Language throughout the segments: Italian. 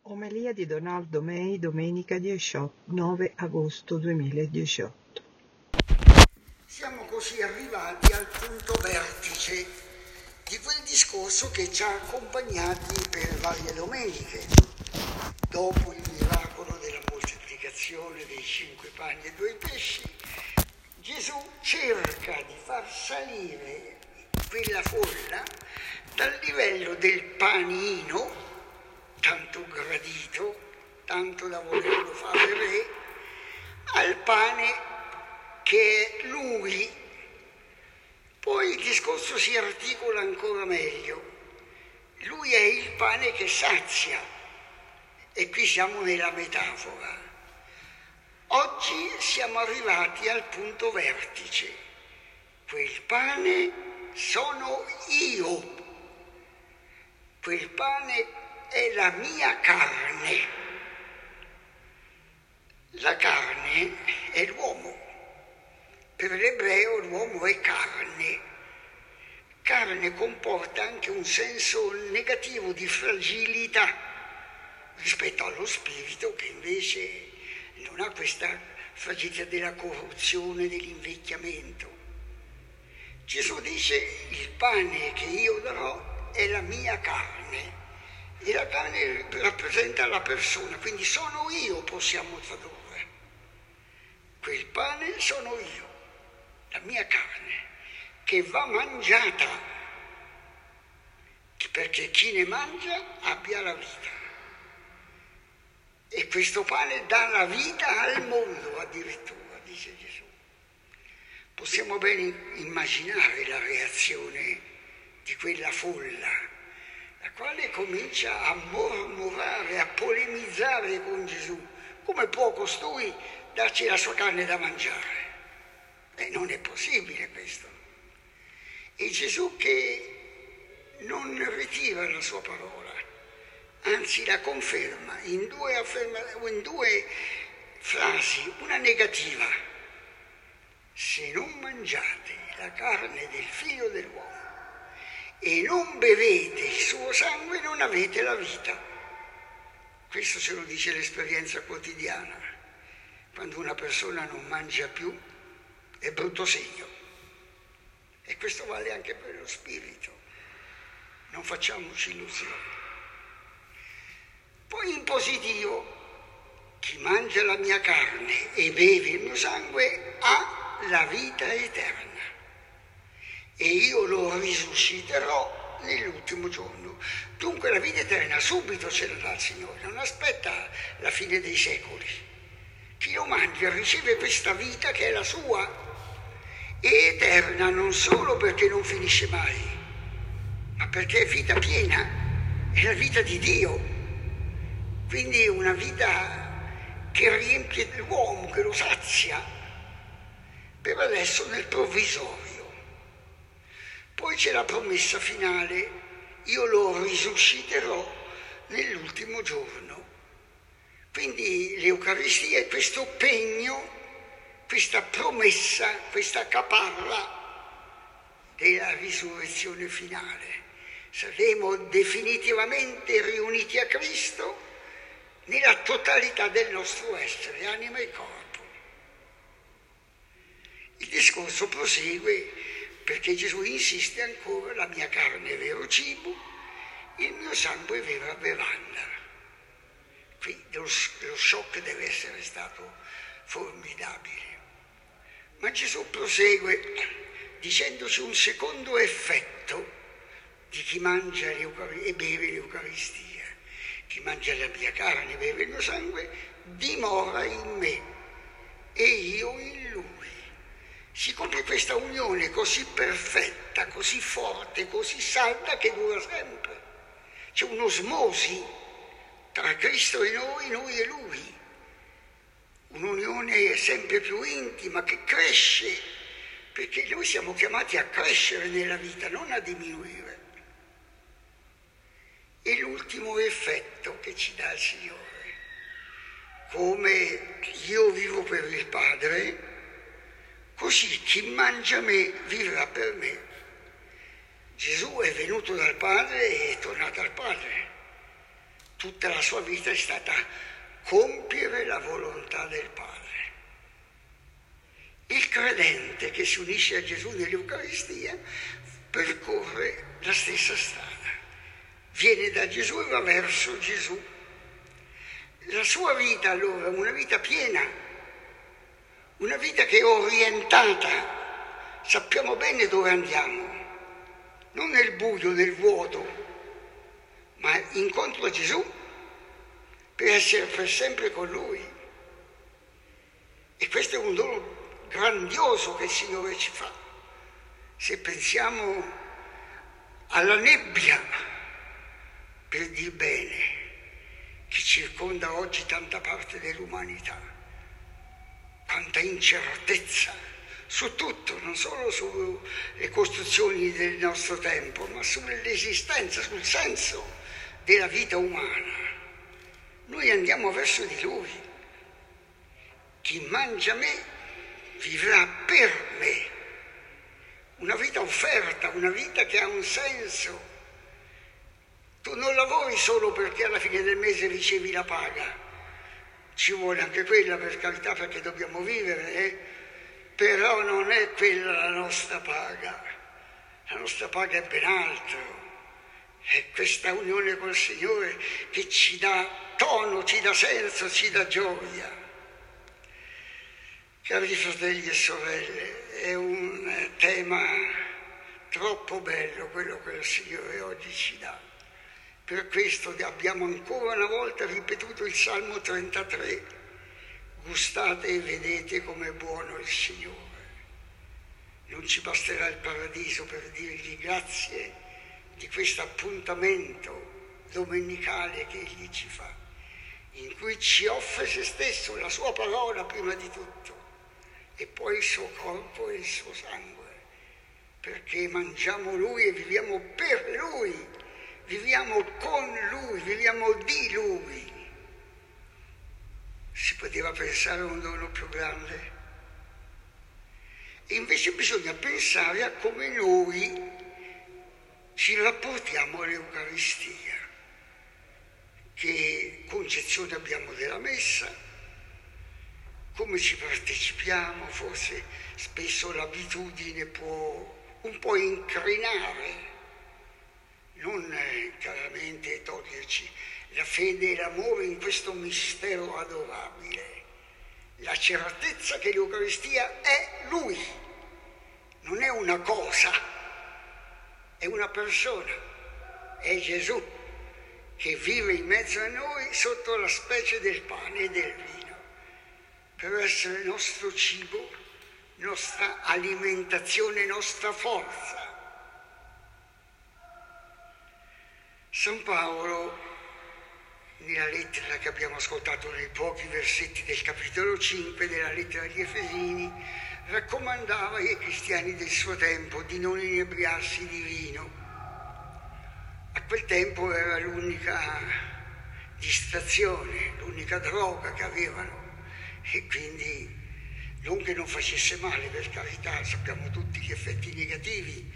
Omelia di Donaldo May, domenica 9 agosto 2018. Siamo così arrivati al punto vertice di quel discorso che ci ha accompagnati per varie domeniche. Dopo il miracolo della moltiplicazione dei 5 pani e 2 pesci, Gesù cerca di far salire quella folla dal livello del panino, tanto gradito, tanto da volerlo fare re, al pane che è lui. Poi il discorso si articola ancora meglio. Lui è il pane che sazia, e qui siamo nella metafora. Oggi siamo arrivati al punto vertice. Quel pane sono io. Quel pane è la mia carne. La carne è l'uomo. Per l'ebreo l'uomo è carne. Carne comporta anche un senso negativo di fragilità rispetto allo spirito, che invece non ha questa fragilità della corruzione, dell'invecchiamento. Gesù dice: il pane che io darò è la mia carne, e la carne rappresenta la persona, quindi sono io, possiamo tradurre. Quel pane sono io, la mia carne, che va mangiata, perché chi ne mangia abbia la vita. E questo pane dà la vita al mondo, addirittura, dice Gesù. Possiamo ben immaginare la reazione di quella folla, la quale comincia a mormorare, a polemizzare con Gesù. Come può costui darci la sua carne da mangiare? Non è possibile questo. E Gesù, che non ritira la sua parola, anzi la conferma in due frasi, una negativa: se non mangiate la carne del figlio dell'uomo e non bevete il suo sangue, non avete la vita. Questo ce lo dice l'esperienza quotidiana. Quando una persona non mangia più è brutto segno. E questo vale anche per lo spirito. Non facciamoci illusioni. Poi in positivo: chi mangia la mia carne e beve il mio sangue ha la vita eterna, e io lo risusciterò nell'ultimo giorno. Dunque la vita eterna subito ce la dà il Signore, non aspetta la fine dei secoli. Chi lo mangia riceve questa vita che è la sua, e eterna non solo perché non finisce mai, ma perché è vita piena, è la vita di Dio. Quindi è una vita che riempie l'uomo, che lo sazia, per adesso nel provvisorio. Poi c'è la promessa finale: io lo risusciterò nell'ultimo giorno. Quindi l'Eucaristia è questo pegno, questa promessa, questa caparra della risurrezione finale. Saremo definitivamente riuniti a Cristo nella totalità del nostro essere, anima e corpo. Il discorso prosegue, perché Gesù insiste ancora: la mia carne è vero cibo, il mio sangue è vera bevanda. Qui lo shock deve essere stato formidabile. Ma Gesù prosegue dicendoci un secondo effetto di chi mangia e beve l'Eucaristia. Chi mangia la mia carne e beve il mio sangue dimora in me e io in lui. Si compie questa unione così perfetta, così forte, così salda, che dura sempre. C'è un'osmosi tra Cristo e noi e Lui. Un'unione sempre più intima che cresce, perché noi siamo chiamati a crescere nella vita, non a diminuire. E l'ultimo effetto che ci dà il Signore: come io vivo per il Padre, così chi mangia me vivrà per me. Gesù è venuto dal Padre e è tornato al Padre. tutta la sua vita è stata compiere la volontà del Padre. Il credente che si unisce a Gesù nell'Eucaristia percorre la stessa strada, viene da Gesù e va verso Gesù. La sua vita allora è una vita piena, una vita che è orientata, sappiamo bene dove andiamo, non nel buio, nel vuoto, ma incontro a Gesù per essere per sempre con Lui. E questo è un dono grandioso che il Signore ci fa. Se pensiamo alla nebbia, per dir bene, che circonda oggi tanta parte dell'umanità, quanta incertezza su tutto, non solo sulle costruzioni del nostro tempo, ma sull'esistenza, sul senso della vita umana. Noi andiamo verso di Lui. Chi mangia me vivrà per me. Una vita offerta, una vita che ha un senso. Tu non lavori solo perché alla fine del mese ricevi la paga. Ci vuole anche quella, per carità, perché dobbiamo vivere, però non è quella la nostra paga. La nostra paga è ben altro. È questa unione col Signore che ci dà tono, ci dà senso, ci dà gioia. Cari fratelli e sorelle, è un tema troppo bello quello che il Signore oggi ci dà. Per questo abbiamo ancora una volta ripetuto il Salmo 33. Gustate e vedete com'è buono il Signore. Non ci basterà il paradiso per dirgli grazie di questo appuntamento domenicale che Egli ci fa, in cui ci offre se stesso, la sua parola prima di tutto, e poi il suo corpo e il suo sangue, perché mangiamo Lui e viviamo per Lui, viviamo con Lui, viviamo di Lui. Si poteva pensare a un dono più grande? E invece bisogna pensare a come noi ci rapportiamo all'Eucaristia, che concezione abbiamo della Messa, come ci partecipiamo. Forse spesso l'abitudine può un po' incrinare, non chiaramente toglierci la fede e l'amore in questo mistero adorabile, la certezza che l'Eucaristia è Lui, non è una cosa, è una persona, è Gesù che vive in mezzo a noi sotto la specie del pane e del vino, per essere nostro cibo, nostra alimentazione, nostra forza. San Paolo, nella lettera che abbiamo ascoltato nei pochi versetti del capitolo 5 della lettera agli Efesini, raccomandava ai cristiani del suo tempo di non inebriarsi di vino. A quel tempo era l'unica distrazione, l'unica droga che avevano, e quindi non che non facesse male, per carità, sappiamo tutti gli effetti negativi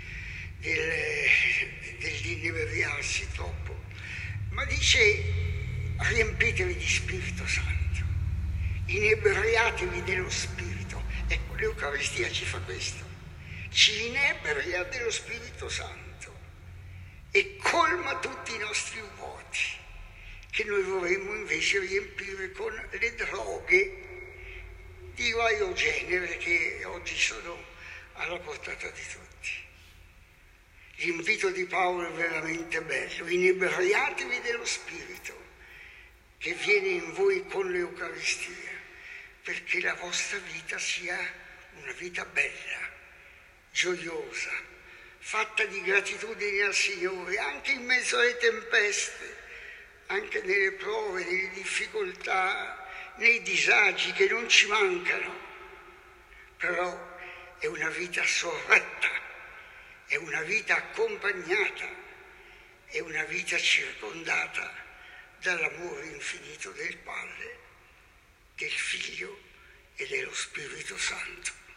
dell'inebriarsi troppo, ma dice: riempitevi di Spirito Santo, inebriatevi dello Spirito. Ecco, l'Eucaristia ci fa questo, ci inebria dello Spirito Santo e colma tutti i nostri vuoti, che noi vorremmo invece riempire con le droghe di vario genere che oggi sono alla portata di tutti. L'invito di Paolo è veramente bello: inebriatevi dello Spirito che viene in voi con l'Eucaristia, perché la vostra vita sia una vita bella, gioiosa, fatta di gratitudine al Signore, anche in mezzo alle tempeste, anche nelle prove, nelle difficoltà, nei disagi che non ci mancano. Però è una vita sorretta, è una vita accompagnata, è una vita circondata dall'amore infinito del Padre, del Figlio e dello Spirito Santo.